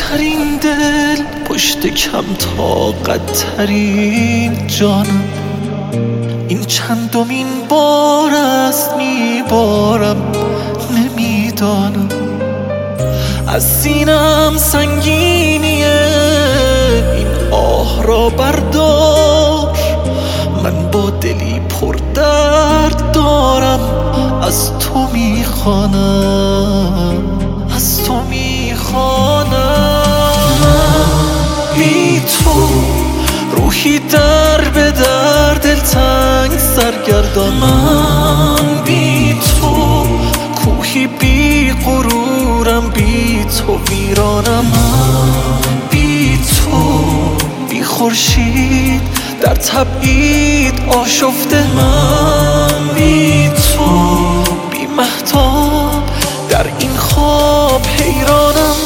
ترین دل پشت کم طاقت ترین جانم، این چندمین بار است میبارم نمیدانم. از سینم سنگینیه این آه را بردار، من با دلی پر درد دارم از تو میخوانم، از تو میخوانم. بی تو روحی در به در دلتنگ سرگردان، من بی تو کوهی بی غرورم، بی تو ویرانم. من بی تو بی خورشید در تبعید آشفته، من بی تو بی مهتاب در این خواب حیرانم.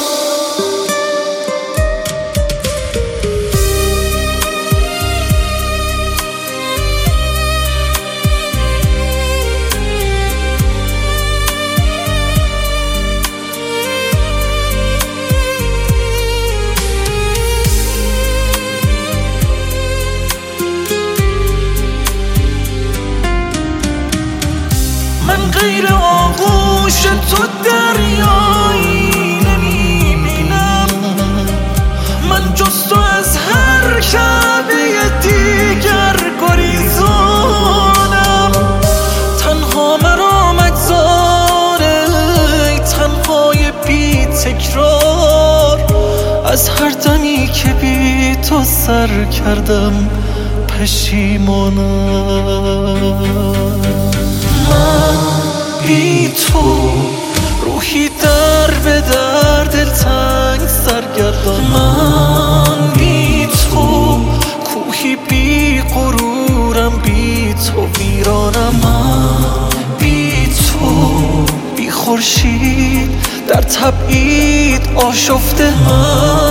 من غیر آغوش تو دریایی نمیبینم، من جز تو از هر کعبه دیگر گریزانم. تنها مرا مگذاره تنهای بی تکرار، از هر دمی که بی تو سر کردم پشیمانم. من بی تو روحی در به در دلتنگ سرگردان، من بی تو کوهی بی غرورم، بی تو ویرانم. من بی تو بی خورشید در تبعید آشفته، من